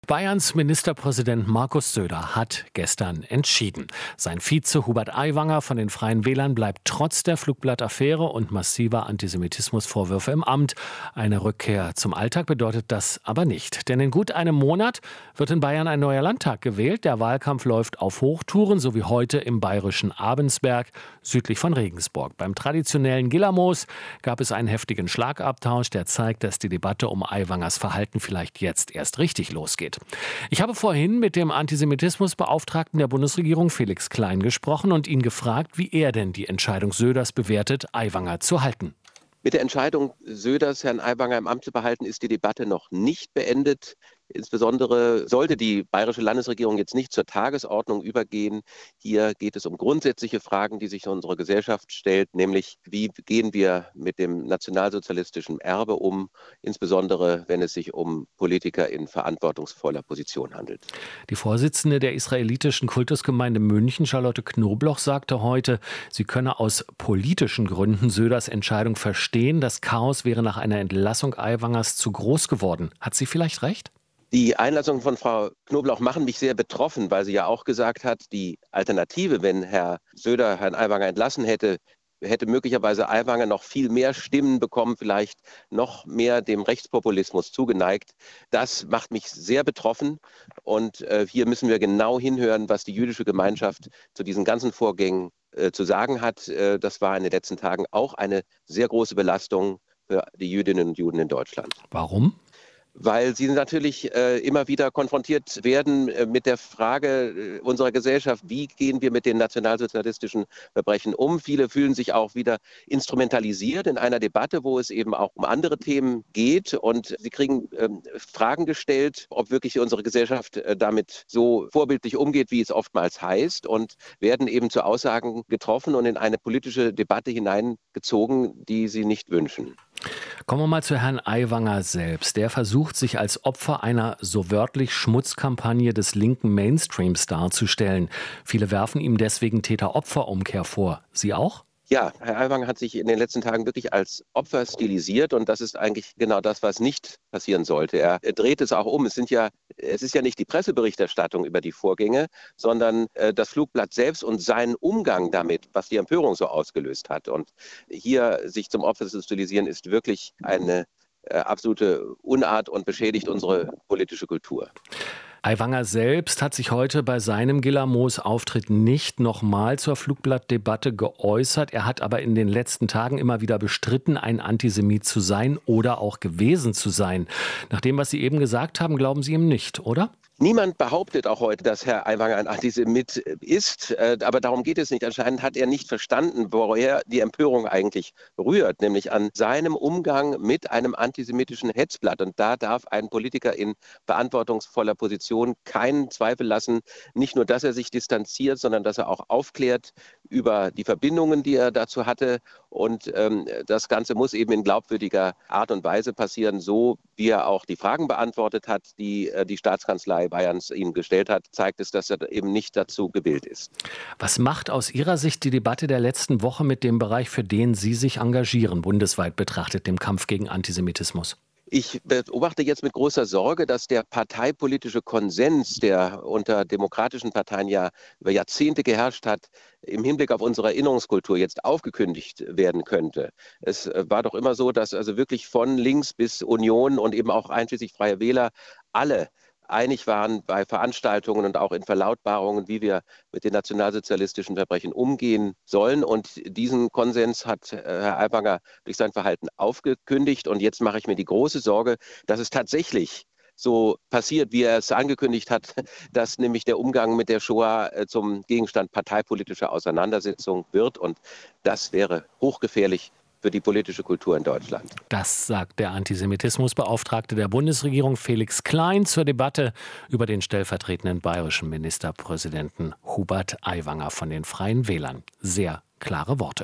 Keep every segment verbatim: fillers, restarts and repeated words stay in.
Bayerns Ministerpräsident Markus Söder hat gestern entschieden. Sein Vize Hubert Aiwanger von den Freien Wählern bleibt trotz der Flugblattaffäre und massiver Antisemitismusvorwürfe im Amt. Eine Rückkehr zum Alltag bedeutet das aber nicht. Denn in gut einem Monat wird in Bayern ein neuer Landtag gewählt. Der Wahlkampf läuft auf Hochtouren, so wie heute im bayerischen Abensberg, südlich von Regensburg. Beim traditionellen Gillermoos gab es einen heftigen Schlagabtausch, der zeigt, dass die Debatte um Aiwangers Verhalten vielleicht jetzt erst richtig losgeht. Ich habe vorhin mit dem Antisemitismusbeauftragten der Bundesregierung Felix Klein gesprochen und ihn gefragt, wie er denn die Entscheidung Söders bewertet, Aiwanger zu halten. Mit der Entscheidung Söders, Herrn Aiwanger im Amt zu behalten, ist die Debatte noch nicht beendet. Insbesondere sollte die bayerische Landesregierung jetzt nicht zur Tagesordnung übergehen. Hier geht es um grundsätzliche Fragen, die sich unsere Gesellschaft stellt, nämlich wie gehen wir mit dem nationalsozialistischen Erbe um, insbesondere wenn es sich um Politiker in verantwortungsvoller Position handelt. Die Vorsitzende der israelitischen Kultusgemeinde München, Charlotte Knobloch, sagte heute, sie könne aus politischen Gründen Söders Entscheidung verstehen. Das Chaos wäre nach einer Entlassung Aiwangers zu groß geworden. Hat sie vielleicht recht? Die Einlassungen von Frau Knobloch machen mich sehr betroffen, weil sie ja auch gesagt hat, die Alternative, wenn Herr Söder Herrn Aiwanger entlassen hätte, hätte möglicherweise Aiwanger noch viel mehr Stimmen bekommen, vielleicht noch mehr dem Rechtspopulismus zugeneigt. Das macht mich sehr betroffen und äh, hier müssen wir genau hinhören, was die jüdische Gemeinschaft zu diesen ganzen Vorgängen äh, zu sagen hat. Äh, das war in den letzten Tagen auch eine sehr große Belastung für die Jüdinnen und Juden in Deutschland. Warum? Weil sie natürlich äh, immer wieder konfrontiert werden äh, mit der Frage äh, unserer Gesellschaft, wie gehen wir mit den nationalsozialistischen Verbrechen um. Viele fühlen sich auch wieder instrumentalisiert in einer Debatte, wo es eben auch um andere Themen geht. Und sie kriegen äh, Fragen gestellt, ob wirklich unsere Gesellschaft äh, damit so vorbildlich umgeht, wie es oftmals heißt, und werden eben zu Aussagen getroffen und in eine politische Debatte hineingezogen, die sie nicht wünschen. Kommen wir mal zu Herrn Aiwanger selbst. Der versucht, sich als Opfer einer so wörtlich Schmutzkampagne des linken Mainstreams darzustellen. Viele werfen ihm deswegen Täter-Opfer-Umkehr vor. Sie auch? Ja, Herr Aiwanger hat sich in den letzten Tagen wirklich als Opfer stilisiert und das ist eigentlich genau das, was nicht passieren sollte. Er dreht es auch um. Es sind ja, es ist ja nicht die Presseberichterstattung über die Vorgänge, sondern äh, das Flugblatt selbst und sein Umgang damit, was die Empörung so ausgelöst hat. Und hier sich zum Opfer zu stilisieren, ist wirklich eine äh, absolute Unart und beschädigt unsere politische Kultur. Aiwanger selbst hat sich heute bei seinem Gillermoos-Auftritt nicht nochmal zur Flugblattdebatte geäußert. Er hat aber in den letzten Tagen immer wieder bestritten, ein Antisemit zu sein oder auch gewesen zu sein. Nach dem, was Sie eben gesagt haben, glauben Sie ihm nicht, oder? Niemand behauptet auch heute, dass Herr Aiwanger ein Antisemit ist, aber darum geht es nicht. Anscheinend hat er nicht verstanden, woher die Empörung eigentlich rührt, nämlich an seinem Umgang mit einem antisemitischen Hetzblatt. Und da darf ein Politiker in verantwortungsvoller Position keinen Zweifel lassen, nicht nur, dass er sich distanziert, sondern dass er auch aufklärt über die Verbindungen, die er dazu hatte. Und ähm, das Ganze muss eben in glaubwürdiger Art und Weise passieren, so wie er auch die Fragen beantwortet hat, die äh, die Staatskanzlei Bayerns ihm gestellt hat, zeigt es, dass er eben nicht dazu gewillt ist. Was macht aus Ihrer Sicht die Debatte der letzten Woche mit dem Bereich, für den Sie sich engagieren, bundesweit betrachtet, dem Kampf gegen Antisemitismus? Ich beobachte jetzt mit großer Sorge, dass der parteipolitische Konsens, der unter demokratischen Parteien ja über Jahrzehnte geherrscht hat, im Hinblick auf unsere Erinnerungskultur jetzt aufgekündigt werden könnte. Es war doch immer so, dass also wirklich von links bis Union und eben auch einschließlich Freie Wähler alle einig waren bei Veranstaltungen und auch in Verlautbarungen, wie wir mit den nationalsozialistischen Verbrechen umgehen sollen. Und diesen Konsens hat Herr Aiwanger durch sein Verhalten aufgekündigt. Und jetzt mache ich mir die große Sorge, dass es tatsächlich so passiert, wie er es angekündigt hat, dass nämlich der Umgang mit der Shoah zum Gegenstand parteipolitischer Auseinandersetzung wird. Und das wäre hochgefährlich für die politische Kultur in Deutschland. Das sagt der Antisemitismusbeauftragte der Bundesregierung Felix Klein zur Debatte über den stellvertretenden bayerischen Ministerpräsidenten Hubert Aiwanger von den Freien Wählern. Sehr klare Worte.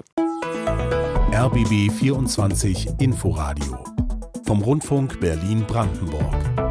R B B vierundzwanzig Inforadio vom Rundfunk Berlin-Brandenburg.